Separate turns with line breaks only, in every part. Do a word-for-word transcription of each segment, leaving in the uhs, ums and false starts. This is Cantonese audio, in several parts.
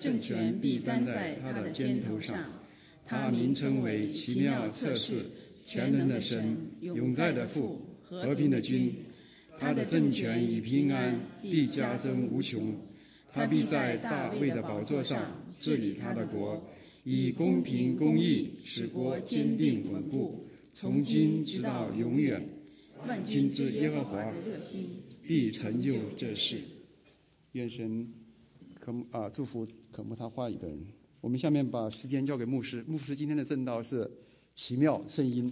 政权必担在他的肩头上。他名称为奇妙策士、全能的神、永在的父、和平的君。他的政权与平安必加增无穷。他必在大卫的宝座上治理他的国，以公平公义使国坚定稳固，从今直到永远。万军之耶和华的热心必成就这事。
愿神渴慕啊祝福渴慕他话语的人。我们下面把时间交给牧师。牧师今天的正道是奇妙圣音。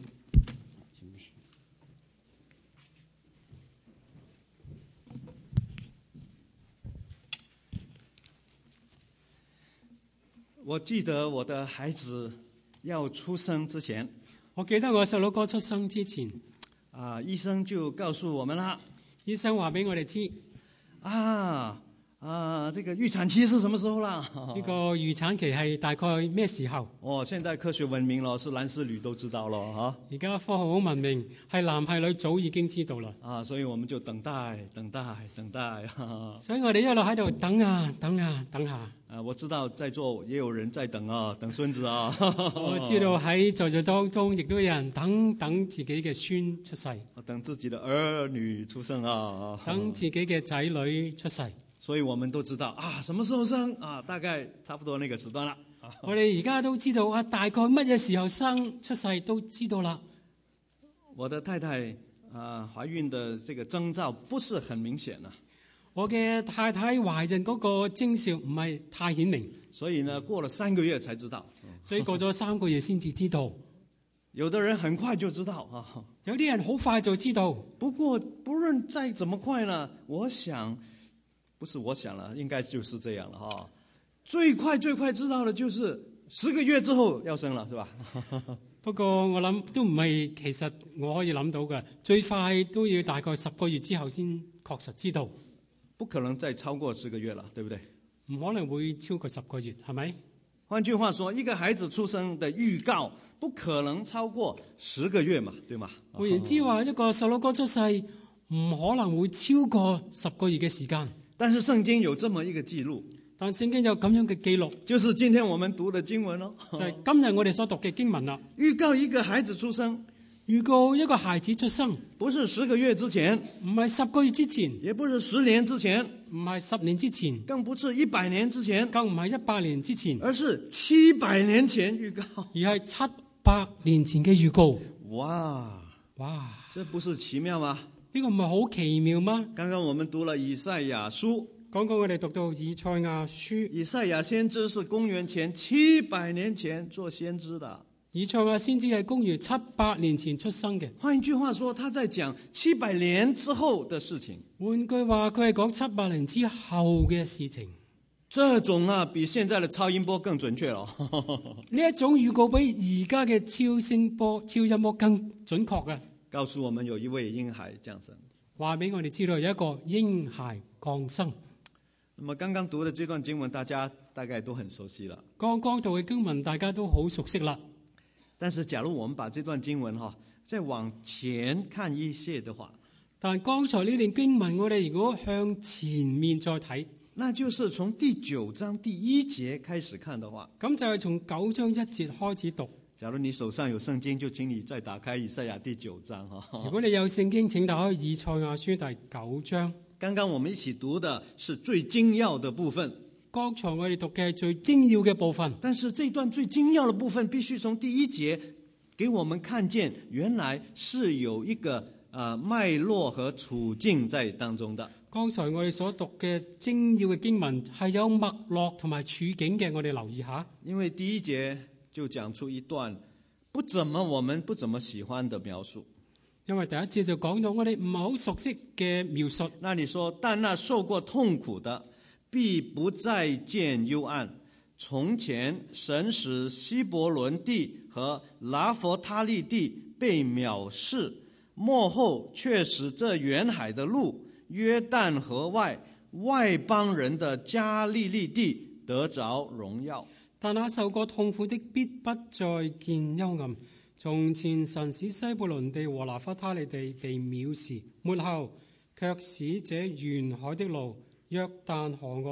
我記得我的孩子要出生之前，
我記得我細佬哥出生之前，
啊，醫生就告訴我們啦，
醫生話俾我哋知，
啊啊，這個預產期是什麼時候啦？
呢個預產期係大概咩時候？
哦，現在科學文明咯，是男是女都知道咯，哈。
而家科學好文明，係男係女早已經知道啦。
啊，所以我們就等待、等待、等待。
所以我哋一路喺度等啊、等啊、等下。
啊，我知道在座也有人在等啊，等孫子啊。
我知道喺在座當中，亦都有人等等自己嘅孫出世，
等自己的兒女出生啊，
等自己嘅仔女出世。
所以我們都知道啊，什麼時候生啊？大概差不多那個時段啦。
我哋而家都知道啊，大概乜嘢時候生出世都知道啦。
我的太太啊，懷孕的這個徵兆不是很明顯啊。
我嘅太太懷孕嗰個徵兆唔係太顯明，
所以呢，過了三個月才知道。
所以過咗三個月先至知道。
有的人很快就知道啊，
有啲人好快就知道。
不過不論再怎麼快呢，我想。不是我想了，應該就是這樣了哈。最快最快知道的就是十個月之後要生了，是吧？
不過我諗都唔係，其實我可以諗到嘅，最快都要大概十個月之後先確實知道。
不可能再超過十個月了，對不對？
唔可能會超過十個月，係咪？
換句話說，一個孩子出生的預告不可能超過十個月嘛，對嗎？
換言之話，一個細佬哥出世唔可能會超過十個月嘅時間。
但是聖經有這麼一個記錄，
但聖經有咁樣嘅記錄，
就是今天我們讀的經文咯，
就係今日我哋所讀嘅經文啦。
預告一個孩子出生，
預告一個孩子出生，
不是十個月之前，
唔係十個月之前，
也不是十年之前，
唔係十年之前，
更不是一百年之前，
更唔係一百年之前，
而是七百年前預告，
而係七百年前嘅預告。
哇
哇，
這不是奇妙嗎？
呢個唔係好奇妙嗎？
剛剛我們讀了以賽亞書，
剛剛我哋讀到以賽亞書，
以賽亞先知是公元前七百年前做先知的。
以賽亞先知係公元七百年前出生嘅。
換一句話說，他在講七百年之後的事情。
換句話，佢係講七百年之後嘅事情。
這種啊，比現在的超音波更準確咯。
呢一種預告比而家嘅超聲波、超音波更準確嘅。
告訴我們有一位嬰孩降生，
話俾我哋知道有一個嬰孩降生。
那麼剛剛讀的這段經文，大家大概都很熟悉了。
剛剛讀嘅經文，大家都好熟悉啦。
但是假如我們把這段經文哈再往前看一些的話，
但剛才呢段經文，我哋如果向前面再睇，
那就是從第九章第一節開始看的話，
咁就係從九章一節開始讀。
假如你手上有聖經，就請你再打開以賽亞第九章哈。
如果你有聖經，請打開以賽亞書第九章。
剛剛我們一起讀的是最精要的部分。
剛才我哋讀嘅係最精要嘅部分。
但是這段最精要的部分，必須從第一節給我們看見，原來是有一個呃脈絡和處境在當中的。
剛才我哋所讀嘅精要嘅經文係有脈絡同埋處境嘅，我哋留意下。
因為第一節就講出一段不怎麼我們不怎麼喜歡的描述，
因為第一節就講到我哋唔係好熟悉嘅描述。
那你說，但那受過痛苦的必不再見幽暗。從前神使希伯倫地和拿弗他利地被藐視，末後卻使這遠海的路，約旦河外外邦人的加利利地得着榮耀。
但那受過痛苦的必不再見幽暗。從前神使西布倫地和拿弗他利地被藐視，末後卻使這沿海的路，約旦河外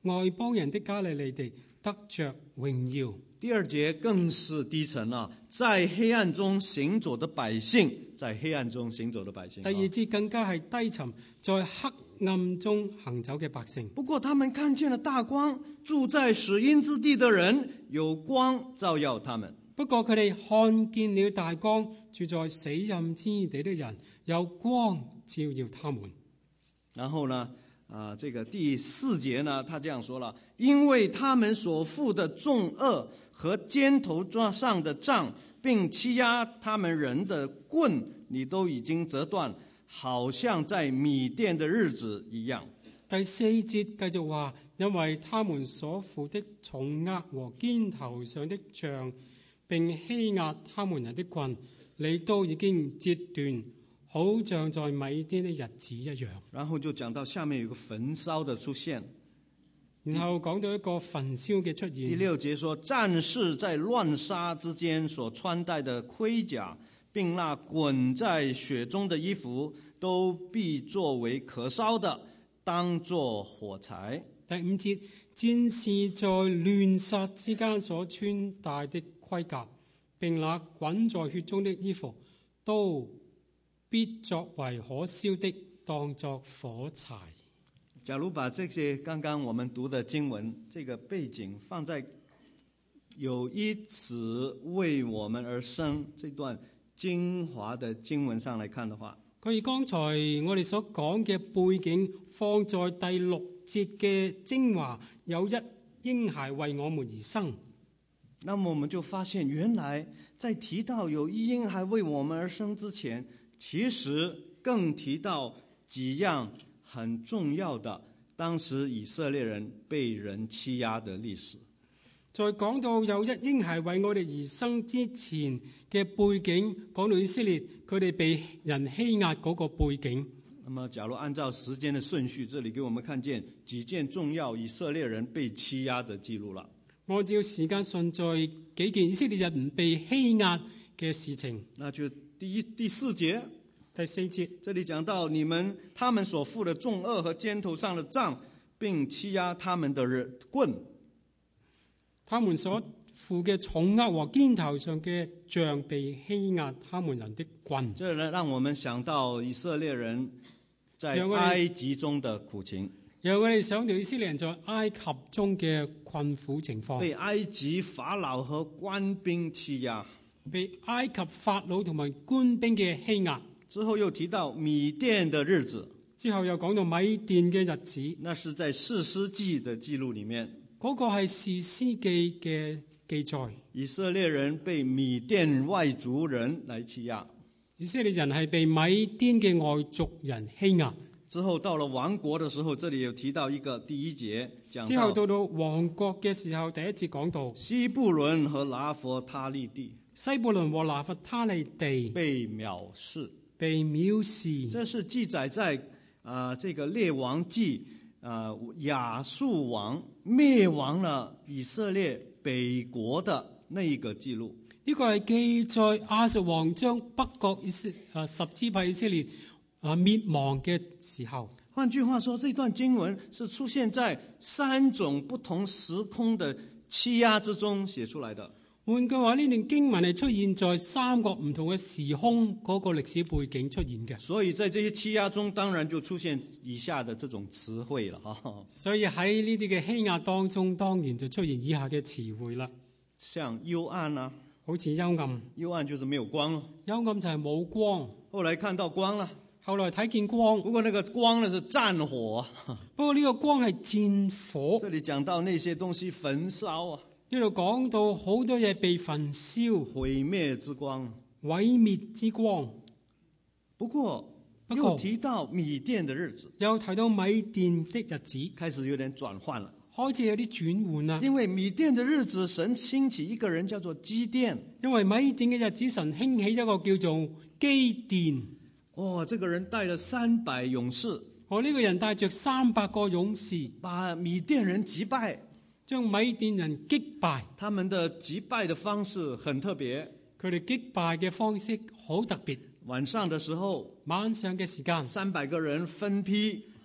外邦人的加利利地得着榮耀。
第二節更是低沉啊，在黑暗中行走的百姓，在黑暗中行走的百姓。
第二節更加係低沉，在黑暗中行走嘅百姓。
不過他們看見了大光，住在死蔭之地的人，有光照耀他們。
不過佢哋看見了大光，住在死蔭之地的人，有光照耀他們。
然後呢，啊，這個第四節呢，他這樣說了：因為他們所負的重軛和肩頭上的杖，並欺壓他們人的棍，你都已經折斷，好像在米甸的日子一樣。
第四節繼續話，因為他們所負的重軛和肩頭上的杖，並欺壓他們人的棍，你都已經折斷，好像在米甸的日子一樣。
然後就講到下面有個焚燒的出現，
然後講到一個焚燒嘅出現。
第六節說，戰士在亂殺之間所穿戴的盔甲，並那滾在血中的衣服，都必作為可燒的，當作火柴。
第五節，戰士在亂殺之間所穿戴的盔甲，並那滾在血中的衣服，都必作為可燒的，當作火柴。
假如把這些剛剛我們讀的經文這個背景放在有一死為我們而生這段精華的經文上來看的話，
佢以剛才我哋所講嘅背景放在第六節嘅精華，有一嬰孩為我們而生。
那麼我們就發現，原來在提到有一嬰孩為我們而生之前，其實更提到幾樣很重要的當時以色列人被人欺壓的歷史。
在講到有一嬰孩為我哋而生之前嘅背景，講到以色列佢哋被人欺壓嗰個背景。
那麼假如按照時間的順序，這裡給我們看見幾件重要以色列人被欺壓的記錄了。
按照時間順序，幾件以色列人被欺壓嘅事情。
那就第一第四節。
第四節，
這裡講到你們他們所負的重軛和肩頭上的杖，並欺壓他們的棍。
他們所負嘅重軛和肩頭上嘅杖，被欺壓他們人的棍。
這讓我們想到以色列人在埃及中的苦情。
讓我哋想到以色列人在埃及中嘅困苦情況，
被埃及法老和官兵欺壓，
被埃及法老同埋官兵嘅欺壓。
之後又提到米甸的日子，
之後又講到米甸嘅日子，
那是在士師記的記錄裡面，
嗰個係士師記嘅記載。
以色列人被米甸外族人來欺壓，
以色列人係被米甸嘅外族人欺壓。
之後到了亡國的時候，這裡有提到一個第一節，講
之後到到亡國嘅時候，第一節講到
西布倫和拿弗他利地，
西布倫和拿弗他利地
被藐視。
被藐視，
這是記載在啊、呃、這個列王記啊亞述王滅亡了以色列北國的那一個記錄。
呢個係記載亞述王將北國以色啊十支派以色列啊滅亡嘅時候。
換句話說，這段經文是出現在三種不同時空的欺壓之中寫出來的。
換句話，呢段經文係出現在三個唔同嘅時空嗰個歷史背景出現嘅。
所以在這些欺壓中，當然就出現以下的這種詞彙了哈。
所以喺呢啲嘅欺壓當中，當然就出現以下嘅詞彙啦。
像幽暗啊，
好似幽暗，
幽暗就是沒有光咯。
幽暗就係冇光。
後來看到光了，
後來睇見光，
不過那個光呢是戰火。
不過呢個光係戰火。
這裡講到那些東西焚燒啊。
呢度講到好多嘢被焚燒，
毀滅之光，
毀滅之光。
不過，不過又提到米甸的日子，
又提到米甸的日子，
開始有點轉換了，
開始有啲轉換啦。
因為米甸的日子，神興起一個人叫做基甸。
因為米甸嘅日子，神興起一個叫做基甸。
哦，這個人帶了三百勇士，
我呢個人帶着三百個勇士，
把米甸人擊敗。
將米甸人擊敗，
他們的擊敗的方式很特別。
佢哋擊敗嘅方式好特別。
晚上的時候，
晚上嘅時間，
三百個人分批，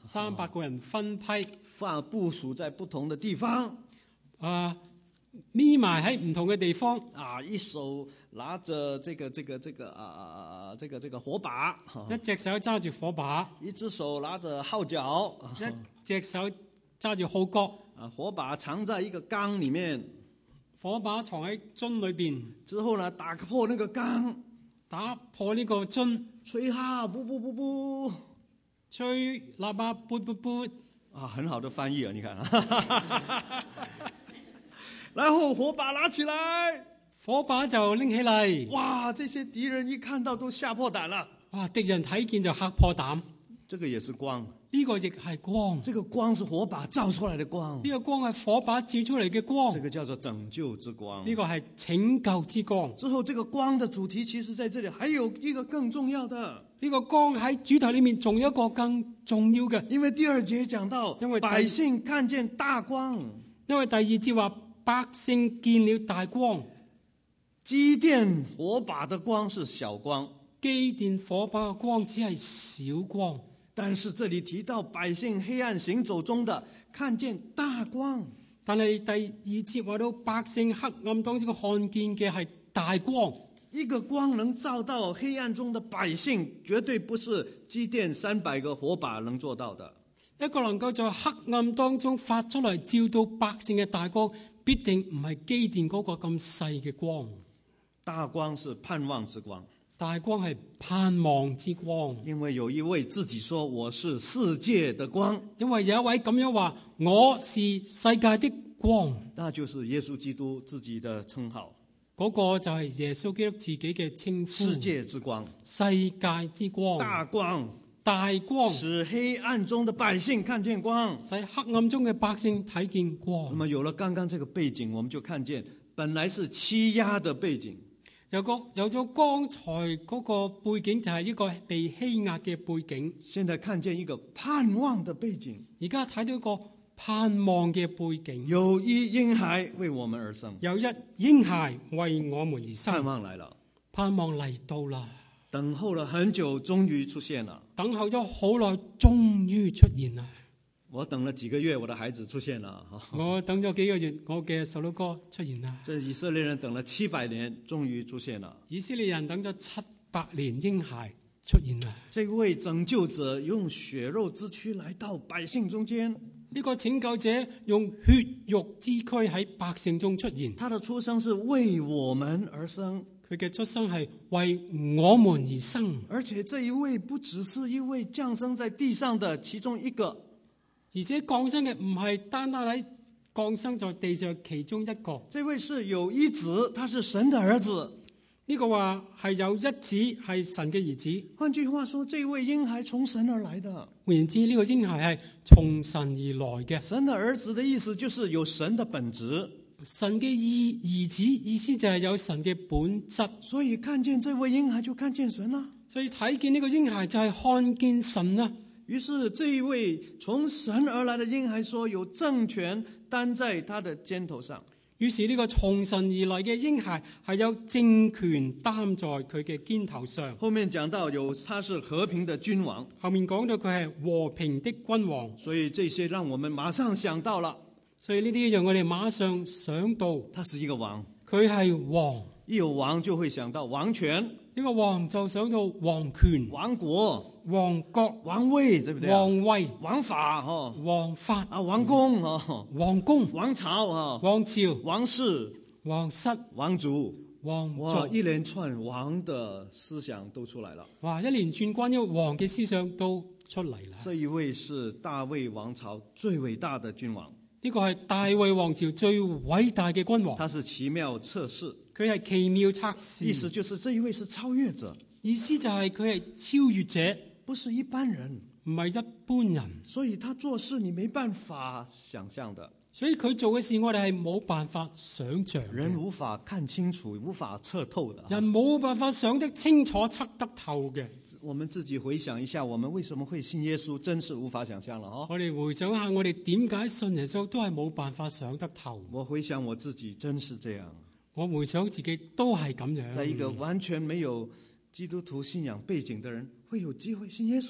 三百個人分批，
放部署在不同的地方。
啊，匿埋喺唔同嘅地方。
啊，一手拿着這個這個這個啊，這個這個火把，
一隻手揸住火把，
一隻手拿着號角，
一隻手揸住號角。
啊，火把藏在一個缸裏面，
火把藏喺樽裏邊。
之後呢，打破那個缸，
打破呢個樽，
吹號，噗噗噗噗，
吹喇叭，噗噗噗。
啊，很好的翻譯啊！你看啊，然後火把拿起來，
火把就拎起嚟。
哇！這些敵人一看到都嚇破膽了。
哇！敵人睇見就嚇破膽。
這個也是光，
呢個亦係光。
這個光是火把照出來的光。
呢個光係火把照出嚟嘅光。
這個叫做拯救之光。
呢個係拯救之光。
之後，這個光的主題其實在這裡還有一個更重要的。
呢個光喺主題裏面仲有一個更重要嘅。
因為第二節講到，
因為
百姓看見大光。
因為第二節話百姓見了大光。
基甸火把的光是小光，
基甸火把嘅光只係小光。
但是這裡提到百姓黑暗行走中的看見大光，
但係第二節話到百姓黑暗當中看見嘅係大光。
一個光能照到黑暗中的百姓，絕對不是基甸三百個火把能做到的。
一個能夠在黑暗當中發出嚟照到百姓嘅大光，必定唔係基甸嗰個咁細嘅光。
大光是盼望之光。
大光係盼望之光，
因為有一位自己說我是世界的光，
因為有一位咁樣話我是世界的光，
那就是耶穌基督自己的稱號，
嗰個就係耶穌基督自己嘅稱呼。
世界之光，
世界之光，
大光，
大光，
使黑暗中的百姓看見光，
使黑暗中嘅百姓睇見光。
那麼有了剛剛這個背景，我們就看見本來是欺壓的背景，
有個有咗剛才嗰個背景，就係一個被欺壓嘅背景。
現在看見一個盼望的背景，
而家睇到一個盼望嘅背景。
有一嬰孩為我們而生，
有一嬰孩為我們而生。
盼望來了，
盼望嚟到啦。
等候了很久，終於出現了。
等候咗好耐，終於出現啦。
我等了幾個月，我的孩子出現了。
我等咗幾個月，我嘅細佬哥出現啦。
這以色列人等了七百年，終於出現了。
以色列人等咗七百年，嬰孩出現啦。
這位拯救者用血肉之軀來到百姓中間，
呢個拯救者用血肉之軀喺百姓中出現。
他的出生是為我們而生，
佢嘅出生係為我們而生，
而且這一位不只是一位降生在地上的其中一個。
而且降生嘅唔係單單喺降生在地上其中一個，
這位是有一子，他是神的兒子。
呢個話係有一子，係神嘅兒子。
換句話說，這位嬰孩從神而來的。
換言之，呢個嬰孩係從神而來嘅。
神的兒子的意思就是有神的本質。
神嘅意兒子意思就係有神嘅本質。
所以看見這位嬰孩就看見神啦。
所以睇見呢個嬰孩就係看見神啦。
於是這一位從神而來的嬰孩說，有政權擔在他的肩頭上。
於是呢個從神而來嘅嬰孩係有政權擔在佢嘅肩頭上。
後面講到有他是和平的君王，
後面講到佢係和平的君王。
所以這些讓我們馬上想到了。
所以呢啲讓我哋馬上想到，
他是一個王，
佢係王。
一有王就會想到王權，
呢個王就想到王權、
王國、
王國、
王位，對不對？
王位、
王法，哦，
王法
啊，王宮，哦，
王宮、
王朝，哦，
王朝、
王室、
王室、
王族，
王
哇，
族，
一連串王的思想都出來了。
哇！一連串關於王嘅思想都出嚟啦。
這一位是大衛王朝最偉大的君王，
呢個係大衛王朝最偉大嘅君王。
他是奇妙測試，
佢係奇妙測試，
意思就是這一位是超越者，
意思就係佢係超越者，
不是一般人，
唔係一般人。
所以他做事你沒辦法想象的，
所以佢做嘅事我哋係冇辦法想象嘅，
人無法看清楚，無法測透的。
人冇辦法想得清楚、測得透嘅。
我們自己回想一下，我們為什麼會信耶穌，真是無法想象了哦。
我哋回想下，我哋點解信耶穌都係冇辦法想得透。
我回想我自己，真是這樣。
我回想自己都係咁樣。
在一個完全沒有基督徒信仰背景的人，會有機會信耶穌？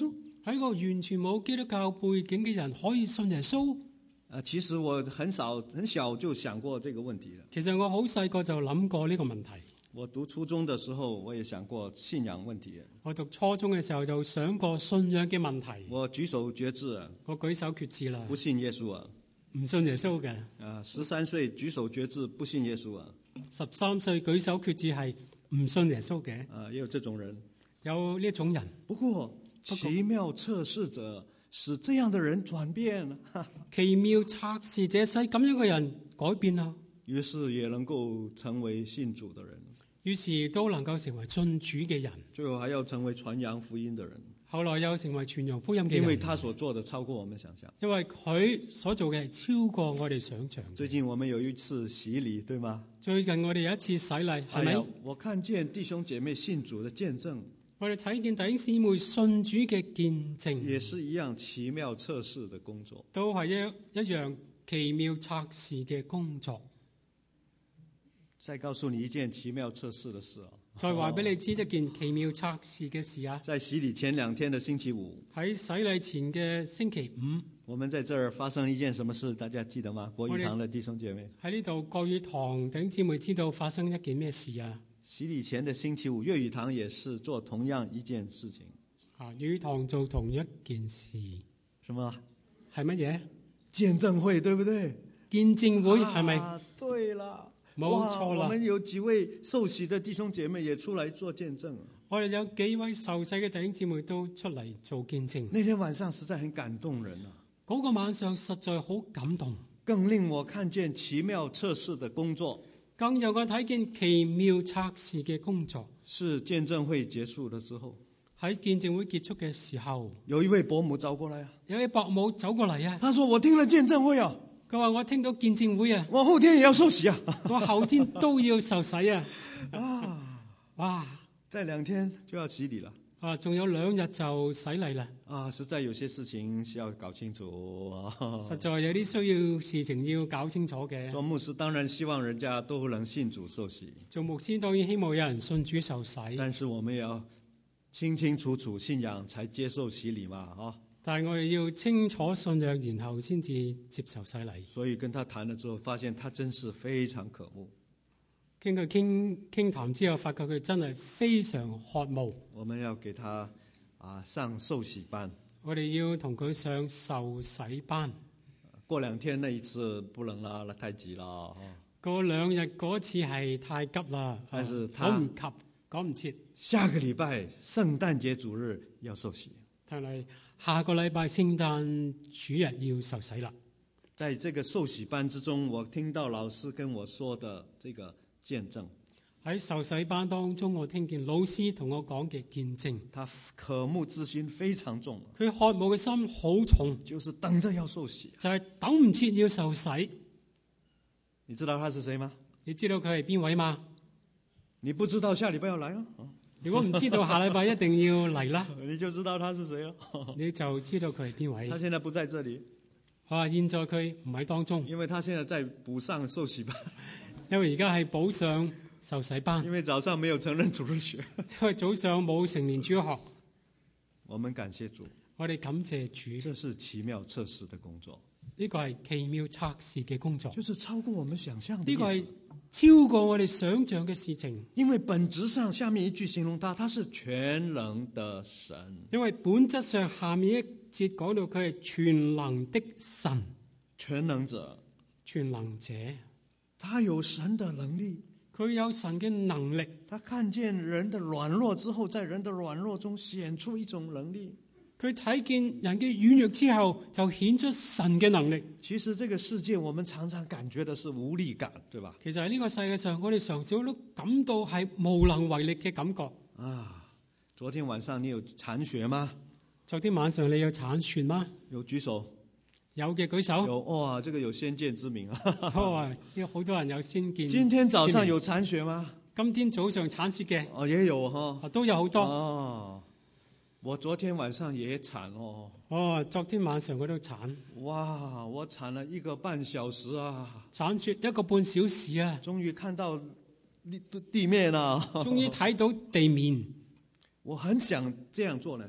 喺個完全冇基督教背景嘅人可以信耶穌？
啊，其實我很少很小就想過這個問題了。
其實我好細個就諗過呢個問題。
我讀初中的時候，我也想過信仰問題。
我讀初中嘅時候就想過信仰嘅問題。
我舉手決志啊！
我舉手決志啦，
不信耶穌啊！
唔信耶穌嘅。
啊，十三歲舉手決志不信耶穌啊！
十三歲舉手決志係唔信耶穌嘅。
啊，也有這種人。
有呢種人。
不過奇妙測試者使這樣的人轉變。
奇妙測試者使咁樣嘅人改變啦。
於是也能夠成為信主的人。
於是都能夠成為信主嘅人，
最後還要成為傳揚福音的人。
後來又成為傳揚福音嘅人。
因為他所做的超過我們想象。
因為佢所做嘅係超過我哋想象。
最近我們有一次洗禮，對嗎？
最近我哋有一次洗禮，係咪？
我看見弟兄姐妹信主的見證。
我哋睇見弟兄姊妹信主嘅見證，
也是一樣奇妙測試的工作。
都係一一樣奇妙測試嘅工作。
再告訴你一件奇妙測試的事啊！
再話俾你知一件奇妙測試嘅事啊！
在洗禮前兩天的星期五，
喺洗禮前嘅星期五，
我們在這兒發生一件什麼事？大家記得嗎？國語堂的弟兄姐妹，
喺呢度國語堂弟兄姊妹知道發生一件咩事啊？
洗禮前的星期五，粵語堂也是做同樣一件事情。
啊，粵語堂做同一件事，
什麼？
係乜嘢？
見證會，對不對？
見證會係咪？
啊，對啦。
冇錯啦！
我們有幾位受洗的弟兄姐妹也出來做見證。
我哋有幾位受洗嘅弟兄姊妹都出嚟做見證。
那天晚上實在很感動人啊！
嗰個晚上實在好感動，
更令我看見奇妙測試的工作。
更有我睇見奇妙測試嘅工作。
是見證會結束的時候，
喺見證會結束嘅時候，
有一位伯母走過來啊！
有位伯母走過嚟啊！
他說：我聽了見證會啊！
佢話：我聽到見證會啊！
我後天也要受洗啊！
我後天都要受洗啊！
啊！
哇！
再兩天就要洗禮了
啊！仲有兩日就洗禮啦！
啊！實在有些事情需要搞清楚啊！
實在有啲需要事情要搞清楚嘅。
做牧師當然希望人家都能信主受洗。
做牧師當然希望有人信主受洗。
但是我們也要清清楚楚信仰才接受洗禮嘛！啊！
但係我哋要清楚信仰，然後先至接受洗禮。
所以跟他談了之後，發現他真是非常渴慕。
傾佢傾傾談之後，發覺佢真係非常渴慕。
我們要給他啊上受洗班。
我哋要同佢上受洗班。
過兩天那一次不能啦，那太急啦。
過兩日嗰次係太急啦，
但是
趕唔及，趕唔切。
下個禮拜聖誕節主日要受洗。
但係下個禮拜聖誕主日要受洗啦。
在這個受洗班之中，我聽到老師跟我說的這個見證。
喺受洗班當中，我聽見老師同我講嘅見證。
他渴慕之心非常重，
佢渴慕嘅心好重，
就是等着要受洗，
就係等唔切要受洗。
你知道他是誰嗎？
你知道佢係邊位嗎？
你不知道下禮拜要來啊？
如果唔知道下禮拜一定要嚟啦，
你就知道他是誰了。
你就知道佢係邊位。
他現在不在這裡。
啊，現在佢唔喺當中，
因為他現在在補上受洗班。
因為而家係補上受洗班。
因為早上沒有成人主日學。
因為早上冇成年主學。
我們感謝主。
我哋感謝主。
這是奇妙測試的工作。
呢個係奇妙測試嘅工作。
就是超過我們想象的。
呢個係超過我哋想象嘅事情。
因為本質上下面一句形容他，他是全能的神。
因為本質上下面一節講到佢係全能的神，
全能者，
全能者，
他有神的能力，
佢有神嘅能力。
他看見人的軟弱之後，在人的軟弱中顯出一種能力。
佢睇見人嘅軟弱之後，就顯出神嘅能力。
其實這個世界，我們常常感覺的是無力感，對吧？
其實喺呢個世界上，我哋常常都感到係無能為力嘅感覺。
啊，昨天晚上你有殘血嗎？
昨天晚上你有殘血嗎？
有舉手。
有嘅舉手。
有，哇，這個有先見之明啊！
哇，有好多人有先見。
今天早上有殘血嗎？
今天早上殘血嘅。
哦，也有哈。
都有好多。
哦，我昨天晚上也殘哦。
哦，昨天晚上我都殘。
哇，我殘了一個半小時啊！
殘血一個半小時啊！
終於看到地地面啦！
終於睇到地面。
我很想這樣做呢。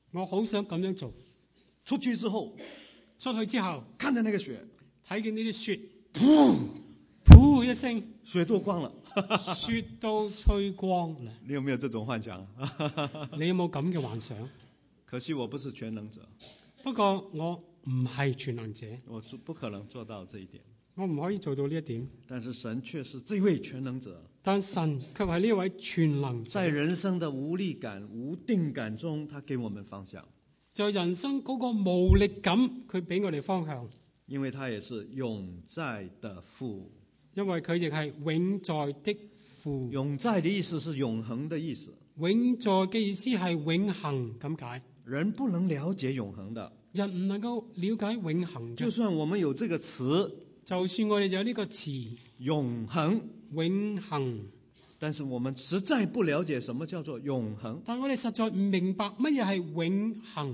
我好想咁樣做。
出去之後，
出去之後，
看着那個雪，
睇見呢啲雪，噗噗一聲，
雪都光了，
雪都吹光啦。
你有沒有這種幻想？
你有冇咁嘅幻想？
可惜我不是全能者，
不過我唔係全能者，
我不可能做到這一點。
我唔可以做到呢一點。
但是神卻是這位全能者，
但神卻係呢位全能者。
在人生的無力感、無定感中，他給我們方向。
在人生嗰個無力感，佢俾我哋方向。
因為他也是永在的父。
因為佢亦係永在的父。
永在的意思是永恆的意思。
永在嘅意思係永恆咁解。
人不能了解永恆的，
人唔能夠了解永恆嘅。
就算我們有這個詞，
就算我哋有呢個詞
永恆，
永恆，
但是我們實在不了解什麼叫做永恆。
但我哋實在唔明白乜嘢係永恆，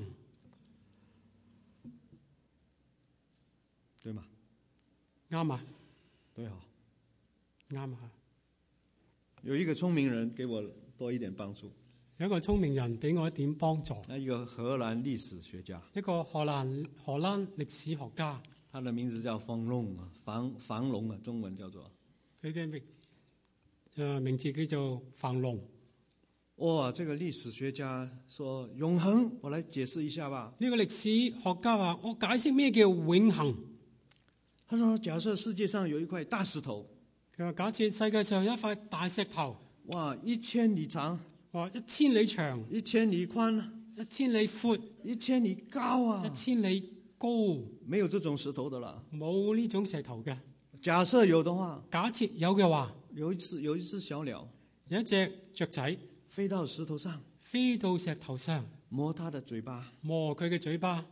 對嗎？
啱啊，
對啊，
啱啊。
有一個聰明人給我多一點幫助。
有一個聰明人俾我一點幫助。
那一個荷蘭歷史學家，
一個荷蘭荷蘭歷史學家，
他的名字叫馮龍，房房龍啊，中文叫做。
佢嘅名誒名字叫做房龍。
哇，這個歷史學家說永恆，我來解釋一下吧。
呢個歷史學家話：我解釋咩叫永恆。
他說：假設世界上有一塊大石頭，
佢話假設世界上有一塊大石頭，
哇，一千里長。
哇！一千里長，
一千里寬，
一千里闊，
一千里高啊！
一千里高，
沒有這種石頭的啦。
冇呢種石頭嘅。
假設有的話，
假設有嘅話，
有一次有一隻小鳥，
有一隻雀仔
飛到石頭上，
飛到石頭上，
摸它的嘴巴，
摸佢嘅嘴巴，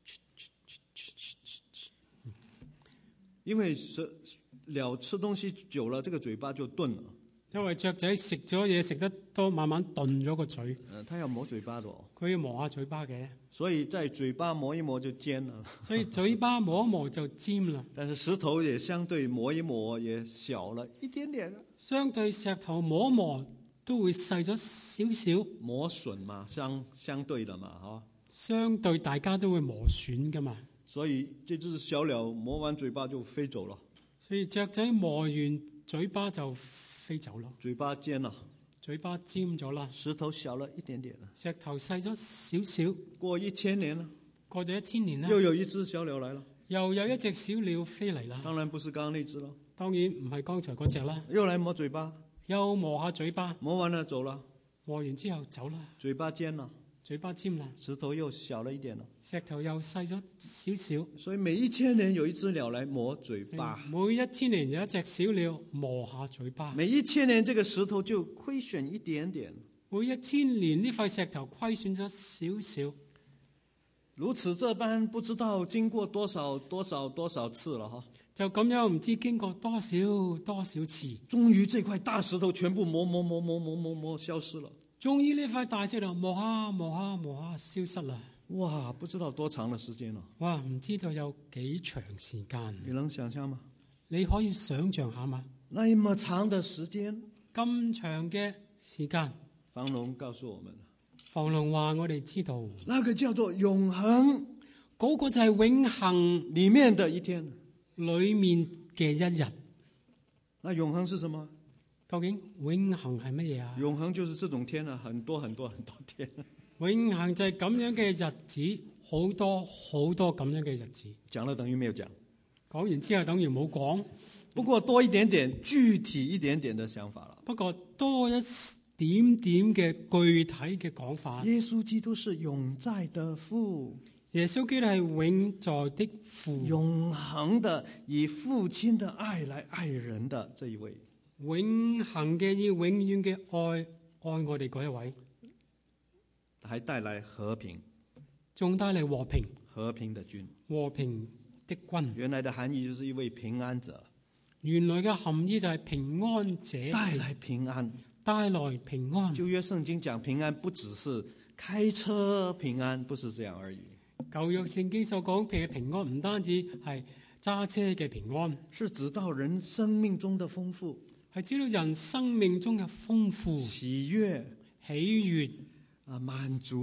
因為是鳥吃東西久了，這個嘴巴就鈍了。
因為雀仔食咗嘢食得多，慢慢鈍咗個嘴。
呃，它要磨嘴巴的哦。
佢要磨下嘴巴嘅。
所以在嘴巴磨一磨就尖了。
所以嘴巴磨一磨就尖啦。
但是石頭也相對磨一磨也小了一點點。
相對石頭磨一磨都會細咗少少。
磨損嘛，相相對的嘛，哈。
相對大家都會磨損噶嘛。
所以這隻小鳥磨完嘴巴就飛走了。
所以雀仔磨完嘴巴就飛走咯，
嘴巴尖啦，
嘴巴尖咗啦，
石頭小了一點點啦，
石頭細咗少少。
過一千年啦，
過咗一千年啦，
又有一隻小鳥來了，
又有一隻小鳥飛嚟啦。
當然不是剛剛那隻咯，
當然唔係剛才嗰隻啦。
又來磨嘴巴，
又磨下嘴巴，
磨完了走了，
磨完之後走啦，
嘴巴尖啦，
嘴巴尖啦，
石頭又小了一點了，
石頭又細咗少少。
所以每一千年有一隻鳥來磨嘴巴，
每一千年有一隻小鳥磨下嘴巴，
每一千年這個石頭就虧損一點點，
每一千年呢塊石頭虧損咗少少。
如此這般，不知道經過多少多少多少次了哈，
就咁樣唔知經過多少多少次，
終於這塊大石頭全部磨磨磨磨磨磨磨消失了。
終於呢塊大石頭磨下磨下磨下消失啦！
哇，不知道多長的時間了。
哇，唔知道有幾長時間。
你能想象嗎？
你可以想象下嘛？
那麼長的時間，
咁長嘅時間。
房龍告訴我們，
房龍話我哋知道，
那個叫做永恆，
嗰個就係永恆
裏面的一天，
裏面嘅一日。
那永恆是什麼？
究竟永恆係乜嘢啊？
永恆就是這種天啊，很多很多很多天。
永恆就係咁樣嘅日子，好多好多咁樣嘅日子。
講了等於沒有講，
講完之後等於冇講。
不過多一點點具體一點點的想法了。
不過多一點點嘅具體嘅講法。
耶穌基督是永在的父，
耶穌基督係永在的父，
永恆的以父親的愛來愛人的這一位。
永恆嘅以永遠嘅愛愛我哋嗰一位，
還帶來和平，
仲帶嚟和平，
和平的君，
和平的君。
原來的含義就是一位平安者，
原來嘅含義就係平安者，
帶來平安，
帶來平安。
舊約聖經講平安，不只是開車平安，不是這樣而已。
舊約聖經所講嘅平安，唔單止係揸車嘅平安，
是指到人生命中的豐富。
係知道人生命中嘅豐富、
喜悅、
喜悅
啊滿足、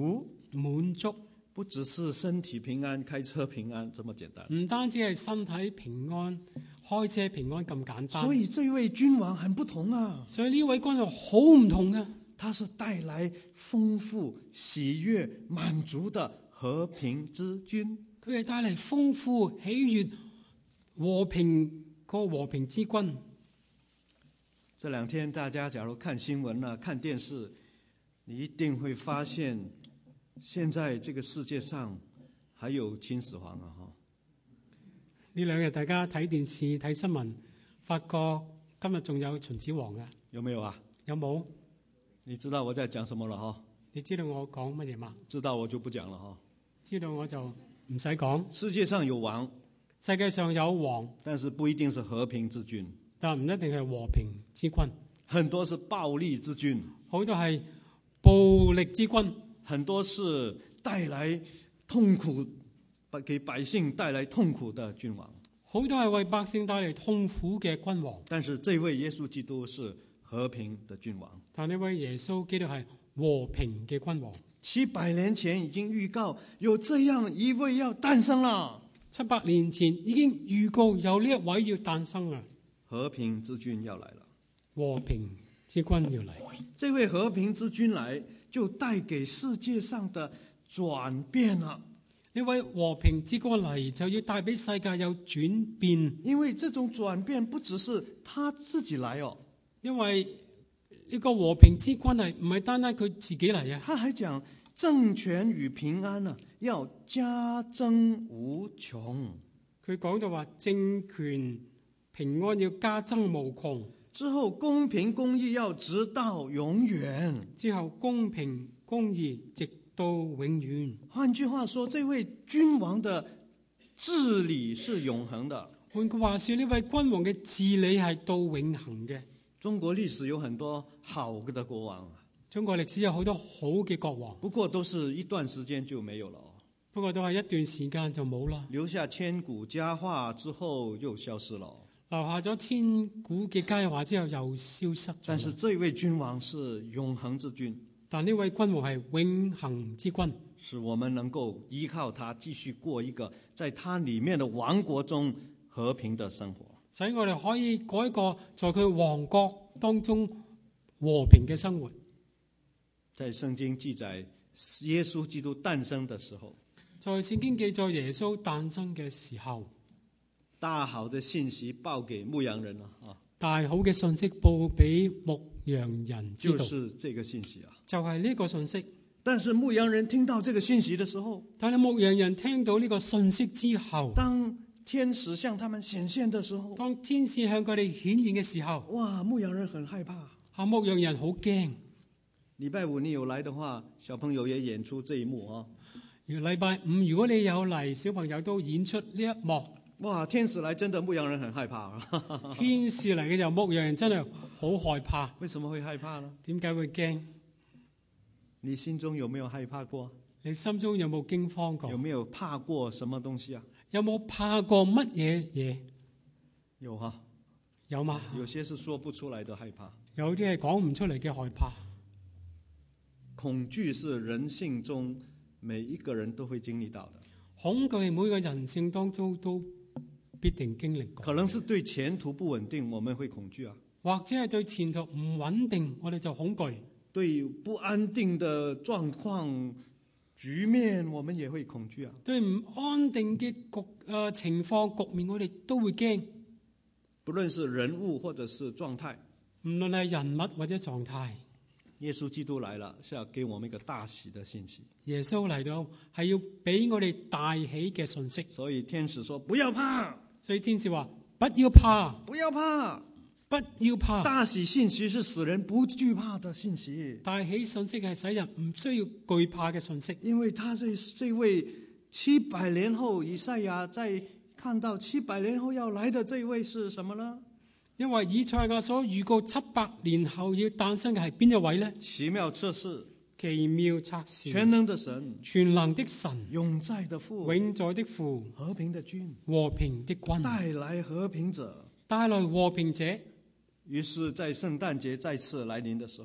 滿足，
不只是身體平安、開車平安這麼簡單。
唔單止係身體平安、開車平安咁簡單。
所以這位君王很不同啊！
所以呢位君王好唔同啊！
他是帶來豐富、喜悅、滿足的和平之君。
佢係帶嚟豐富、喜悅、和平個和平之君。
這兩天大家假如看新聞啊、看電視，你一定會發現，現在這個世界上還有秦始皇啊！
呢兩日大家睇電視睇新聞，發覺今日仲有秦始皇啊？
有沒有啊？
有冇？
你知道我在講什麼了哈？
你知道我講乜嘢嘛？
知道我就不講了哈。
知道我就唔使講。
世界上有王，
世界上有王，
但是不一定是和平之君，
但唔一定係和平之君。
很多是暴力之君，
好多係暴力之君，
很多是帶來痛苦，給百姓帶來痛苦的君王。
好多係為百姓帶嚟痛苦嘅君王。
但是這位耶穌基督是和平的君王。
但呢位耶穌基督係和平嘅君王。
七百年前已經預告有這樣一位要誕生了。
七百年前已經預告有呢一位要誕生啦。
和平之君要來了。
和平之君要嚟。
這位和平之君來，就帶給世界上的轉變了。
呢位和平之君嚟，就要帶俾世界有轉變。
因為這種轉變不只是他自己來哦。
因為呢個和平之君係唔係單單佢自己嚟啊？
他還講政權與平安啊，要加增無窮。
佢講到話政權平安要加增無窮。
之後公平公義要直到永遠。
之後公平公義直到永遠。
換句話說，這位君王的治理是永恆的。
換句話說，呢位君王嘅治理係到永恆嘅。
中國歷史有很多好嘅國王，
中國歷史有好多好嘅國王，
不過都是一段時間就沒有了。
不過都係一段時間就冇啦，
留下千古佳話之後又消失了。
留下咗千古嘅佳話之後又消失咗。
但是這位君王是永恆之君，
但呢位君王係永恆之君，
是我們能夠依靠他繼續過一個在他裏面的王國中和平的生活。
使我哋可以過一個在佢王國當中和平嘅生活。
在聖經記載耶穌基督誕生的時候，
在聖經記載耶穌誕生嘅時候，
大好的信息報給牧羊人啊！
大好嘅信息報俾牧羊人知道，
就是這個信息啊，
就係呢個信息。
但是牧羊人聽到這個信息的時候，
但係牧羊人聽到呢個信息之後，
當天使向他們顯現的時候，
當天使向佢哋顯現嘅時候，
哇！牧羊人很害怕，
啊，牧羊人好驚。
禮拜五你有來的話，小朋友也演出這一幕啊。
禮拜五如果你有嚟，小朋友都演出呢一幕。
哇！天使來，真的牧羊人很害怕。
天使嚟嘅時候，牧羊人真係好害怕。
為什麼會害怕呢？
點解會驚？
你心中有沒有害怕過？
你心中有冇驚慌過？
有沒有怕過什麼東西啊？
有冇怕過乜嘢嘢？
有哈，
有嗎？
有些是說不出來的害怕，
有啲係講唔出嚟嘅害怕。
恐懼是人性中每一個人都會經歷到的。
恐懼每個人性當中都必定經歷過。
可能是對前途不穩定，我們會恐懼啊；
或者係對前途唔穩定，我哋就恐懼。
對不安定的狀況局面，我們也會恐懼啊。
對唔安定嘅局誒、呃、情況局面，我哋都會驚。
不論是人物或者是狀態，
唔論係人物或者狀態，
耶穌基督來了，是要給我們一個大喜的信息。
耶穌嚟到係要俾我哋大喜嘅信息。
所以天使說不要怕，
所以天使話不要怕，
不要怕，
不要怕。
大喜信息是使人不懼怕的信息。
大喜信息係使人唔需要懼怕嘅信息，
因為他這這位七百年後以賽亞在看到七百年後要來的這一位是什麼呢？
因為以賽亞所預告七百年後要誕生嘅係邊一位呢？
奇妙測試，
奇妙測試，
全能的神，
全能的神，
永在的父，
永在的父，
和平的君，
和平的君，
帶來和平者，
帶來和平者。
於是，在聖誕節再次來臨的時候，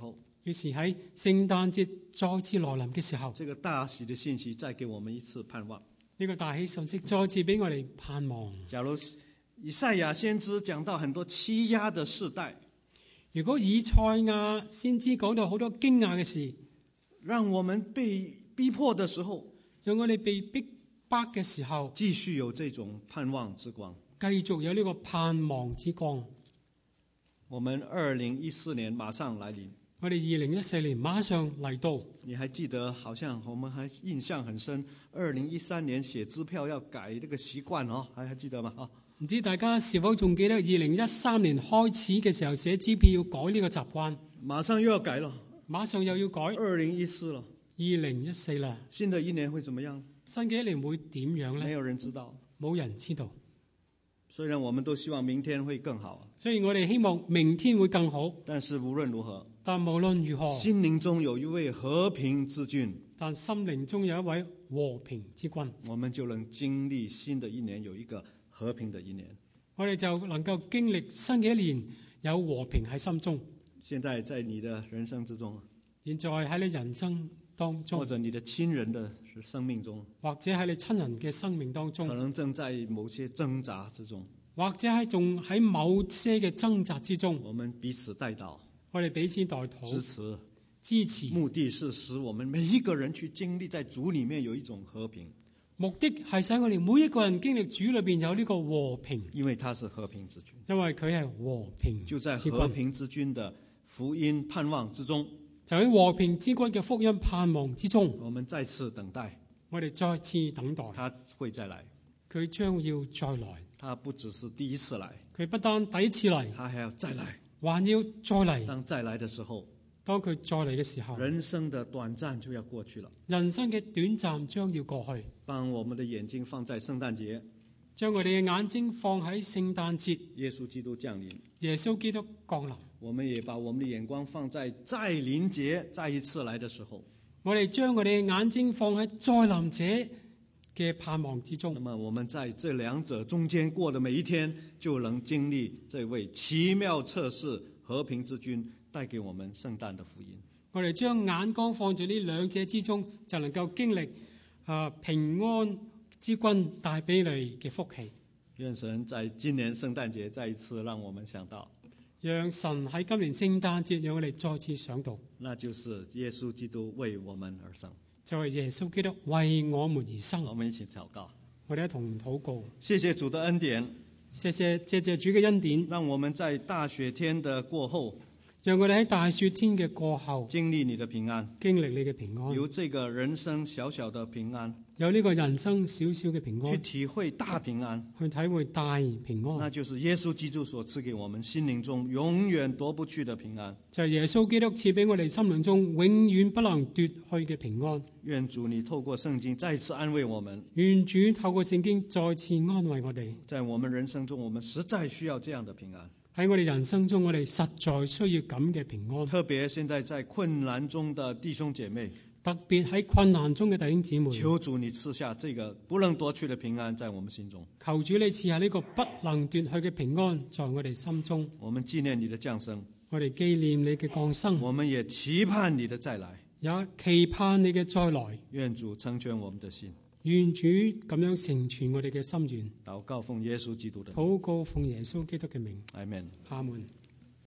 於是喺聖誕節再次來臨嘅時候，
這個大喜的信息再給我們一次盼望。
呢個大喜信息再次俾我哋盼望。
假如以賽亞先知講到很多欺壓的世代，
如果以賽亞先知講到好多驚訝嘅事，
讓我們被逼迫的時候，
讓我哋被逼迫嘅時候，
繼續有這種盼望之光。
繼續有呢個盼望之光。
我們二零一四年馬上來臨，
我哋二零一四年馬上嚟到。
你還記得？好像我們還印象很深。二零一三年寫支票要改這個習慣哦，還還記得嗎？啊，
唔知大家是否仲記得二零一三年開始嘅時候寫支票要改呢個習慣？
馬上又要改了，
馬上又要改。
二零一四了，
二零一四啦，
新的一年會怎麼樣？
新嘅一年會點樣呢？
沒有人知道，
冇人知道。
雖然我們都希望明天會更好，
所以我哋希望明天會更好。
但是無論如何，
但無論如何，
心靈中有一位和平之君，
但心靈中有一位和平之君，
我們就能經歷新的一年有一個和平的一年。
我哋就能夠經歷新嘅一年有和平喺心中。
現在在你的人生之中，
現在喺你人生當中，
或者你的親人的生命中，
或者喺你親人嘅生命當中，
可能正在某些掙扎之中，
或者喺仲喺某些嘅掙扎之中，
我們彼此代禱，
我哋彼此代禱
支持，
支持，
目的是使我們每一個人去經歷在主裡面有一種和平。
目的係使我哋每一個人經歷主裏邊有呢個和平，
因為他是和平之君，
因為佢係和平之君。
就在和平之君的福音盼望之中，
就喺和平之君嘅福音盼望之中，
我們再次等待，
我哋再次等待，
他會再來，
佢將要再來。
他不只是第一次來，
佢不單第一次嚟，
他還要再來，
還要再嚟。
當再來的時候，
當佢再嚟嘅時候，
人生的短暫就要過去了，
人生嘅短暫將要過去。
幫我們的眼睛放在聖誕節，
將我哋嘅眼睛放喺聖誕節，
耶穌基督降臨，
耶穌基督降臨。
我們也把我們的眼光放在再臨節再一次來的時候，
我哋將我哋嘅眼睛放喺再臨者嘅盼望之中。
那麼我們在這兩者中間過的每一天，就能經歷這位奇妙策士和平之君帶給我們聖誕的福音。
我哋將眼光放在呢兩者之中，就能夠經歷啊平安之君帶俾你嘅福氣。
願神在今年聖誕節再一次讓我們想到，
讓神喺今年聖誕節讓我哋再次想到，
那就是耶穌基督為我們而生。
就係耶穌基督為我們而生。
我們一起禱告，
我哋一同禱告，
謝謝主的恩典，
謝謝謝謝主嘅恩典，
讓我們在大雪天的過後，
讓我哋喺大雪天嘅過後
經歷你的平安，
經歷你嘅平安，
有這個人生小小的平安，
有呢個人生少少嘅平
去
安，
體會大平安，
去體會大平
那
安，
就是耶穌基督所賜給我們心靈中永遠奪不去的平安。
就係耶穌基督賜俾我哋心靈中永遠不能奪去嘅平安。
願主你透過聖經再次安慰我們，
願主透過聖經再次安慰我哋。
在我們人生中，我們實在需要這樣的平安。
喺我哋人生中，我哋實在需要咁嘅平安。
特別現在在困難中的弟兄姐妹，
特別喺困難中嘅弟兄姊妹，
求主你賜下這個不能奪去的平安在我們心中。
求主你賜下呢個不能奪去嘅平安在我哋心中。
我們紀念你的降生，
我哋紀念你嘅降生，
我們也期盼你的再來，
也期盼你嘅再來。
願主成全我們的心。
願主咁樣成全我哋嘅心願。
禱告奉耶穌基督的名，
禱告奉耶穌基督嘅名。
阿門。
阿門。